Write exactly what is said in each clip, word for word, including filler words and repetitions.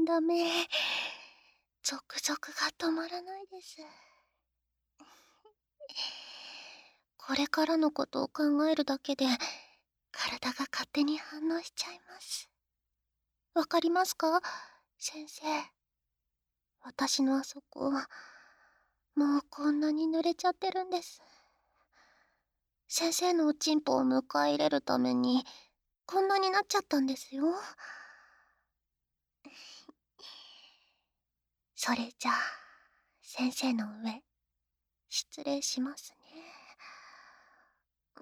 ダメ。ゾクゾクが止まらないです。これからのことを考えるだけで、体が勝手に反応しちゃいます。わかりますか、先生。私のあそこ、もうこんなに濡れちゃってるんです。先生のおちんぽを迎え入れるために、こんなになっちゃったんですよ。それじゃあ、先生の上、失礼しますね。うん、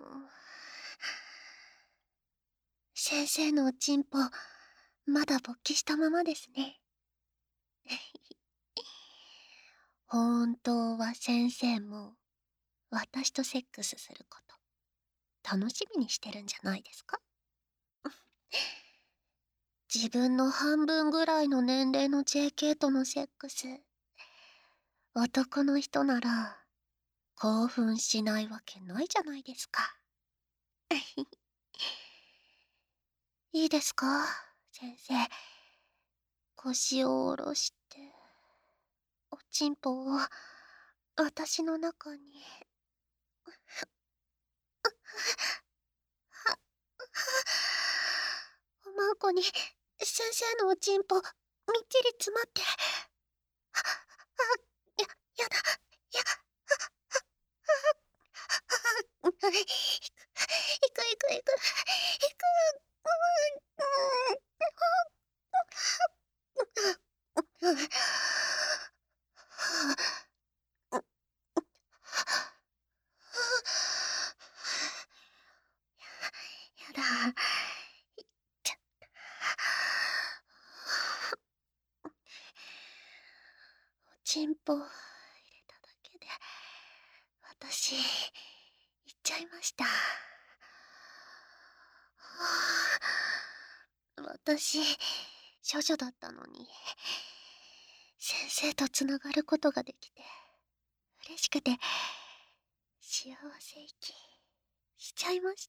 先生のおちんぽ、まだ勃起したままですね。本当は先生も、私とセックスすること、楽しみにしてるんじゃないですか？自分の半分ぐらいの年齢の ジェーケー とのセックス、男の人なら、興奮しないわけないじゃないですか。いいですか、先生。腰を下ろして、おちんぽを私の中に。おまんこに先生のおちんぽみっちり詰まって。あ、あ、や、やだ、や、あ、あ、あ、いく、いく、いく、いく、いく、うん、うん、うん、うん、やだ、いっちゃった。おちんぽ入れただけで、私、行っちゃいました。私、処女だったのに、先生とつながることができて、嬉しくて、幸せ息しちゃいました。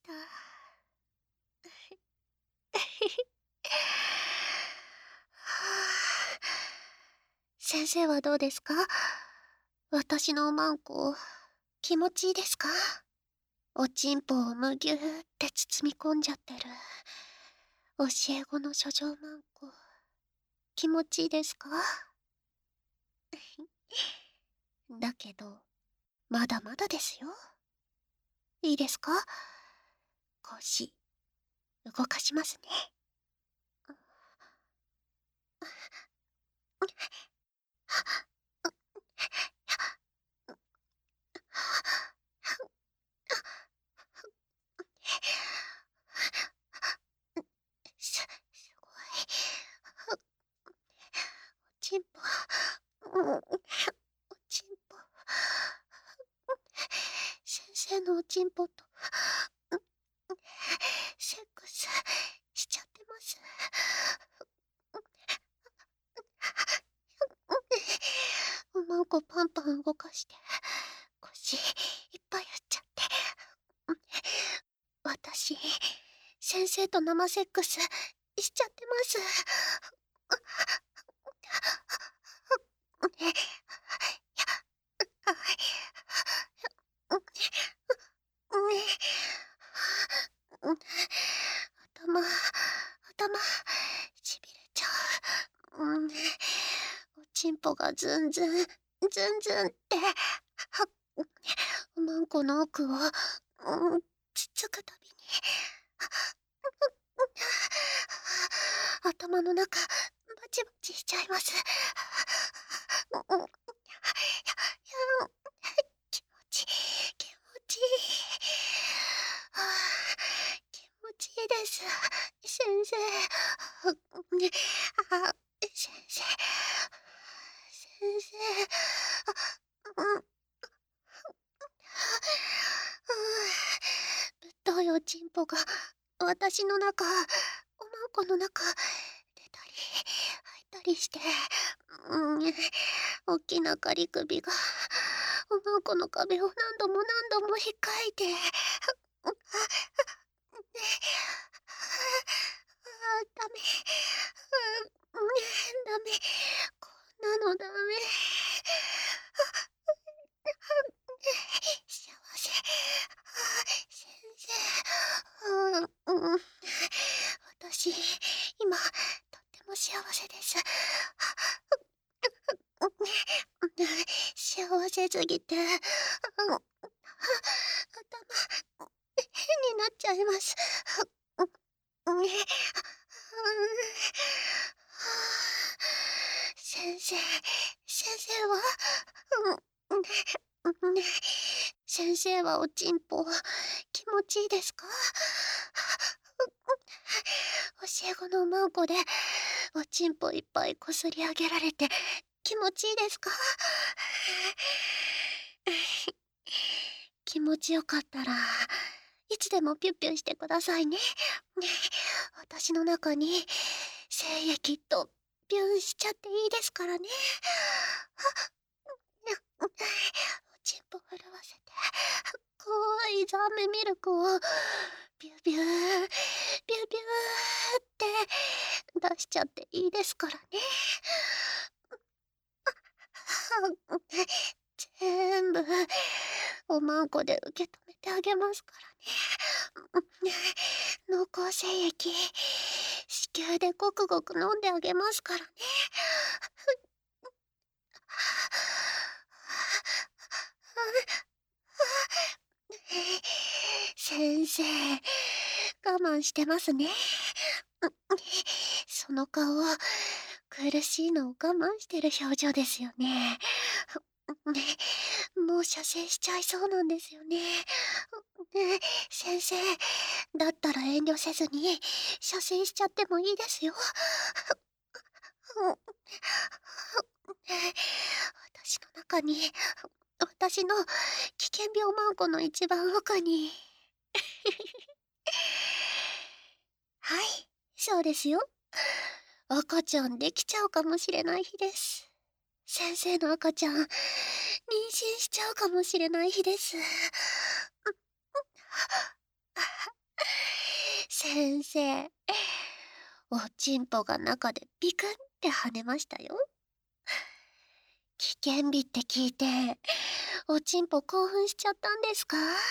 先生はどうですか？私のおまんこ、気持ちいいですか？おちんぽをむぎゅーって包み込んじゃってる、教え子の処女まんこ、気持ちいいですか？だけど、まだまだですよ。いいですか？腰、動かしますね。す、すごい。おちんぽ、うん、おちんぽ。先生のおちんぽと、セックスしちゃってます。おまんこパンパン動かして、腰いっぱい振っちゃって。私、先生と生セックスしちゃってます。頭、頭、しびれちゃう。うん、おちんぽがズンズン、ズンズンって、おまんこの奥を、うん、つつくたびに、頭の中、バチバチしちゃいます。うん、気持ちいい、気持ちいい。はあ、気持ちいいです、先生。あ、先生、先生。あ、うん、ぶっといおちんぽが私の中、おまんこの中、出たり入ったりして、うん、大きなガリ首がおまんこの壁を何度も何度も引っかいて、あ、ダメ、ダメ、 れすぎて、あの、頭、変になっちゃいます。うね、先生、先生は、うん、ね、ね、先生はおちんぽ、気持ちいいですか？教え子のマンコで、おちんぽいっぱいこすり上げられて、気持ちいいですか？気持ちよかったら、いつでもピュッピュしてくださいね。ね、私の中に精液とピュンしちゃっていいですからね。おちんぽ震わせて、濃いザーメンミルクをビュビュー、ビュビューって出しちゃっていいですからね。全部おまんこで受け止めてあげますからね。濃厚精液、子宮でごくごく飲んであげますからね。先生、我慢してますね。その顔、苦しいのを我慢してる表情ですよね。もう射精しちゃいそうなんですよね。ね、先生、だったら遠慮せずに射精しちゃってもいいですよ。私の中に、私の危険病マンコの一番奥に。はい、そうですよ。赤ちゃんできちゃうかもしれない日です。先生の赤ちゃん、妊娠しちゃうかもしれない日です。先生、おちんぽが中でビクンって跳ねましたよ。危険日って聞いて、おちんぽ興奮しちゃったんですか？あは、いや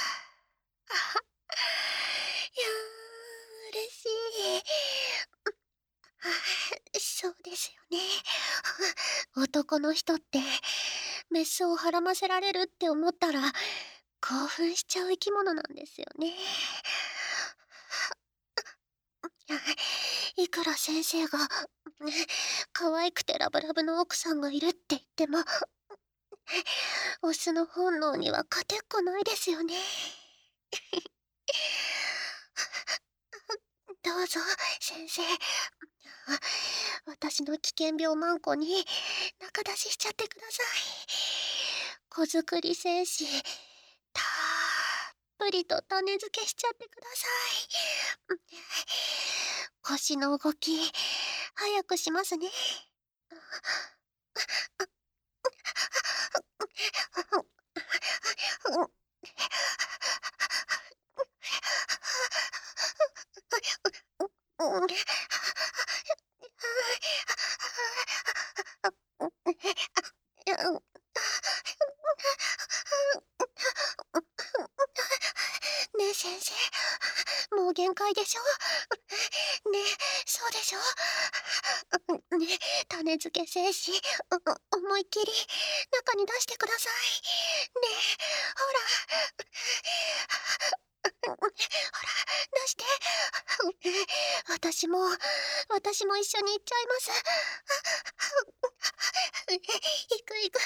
ー、嬉しい。あ、そうですよね。男の人って、メスをはらませられるって思ったら、興奮しちゃう生き物なんですよね。いくら先生が、可愛くてラブラブの奥さんがいるって言っても、オスの本能には勝てっこないですよね。どうぞ、先生。私の危険病マンコに仲出ししちゃってください。子作り精子、たっぷりと種付けしちゃってください。腰の動き、早くしますね。ねえ先生、もう限界でしょ？ねえ、そうでしょ？ねえ、種付け精子、お思いっきり中に出してください。ねえ、ほら。ほら、出して。私も、私も一緒に行っちゃいます。行く行く、行く。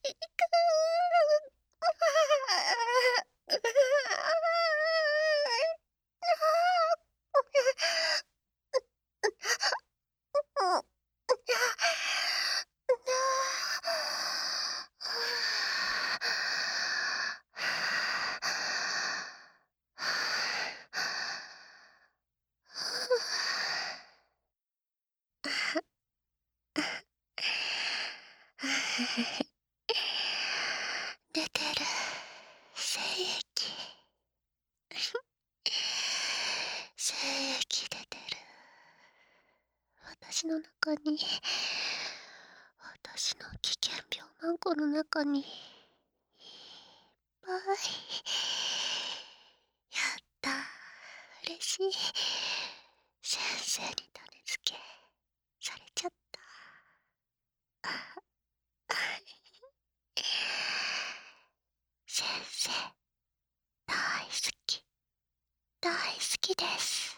出てる、精液。精液出てる。私の中に、私の危険病マンコの中に、いっぱい。やった。嬉しい。先生に種付けされちゃった。 生、大好き、大好きです。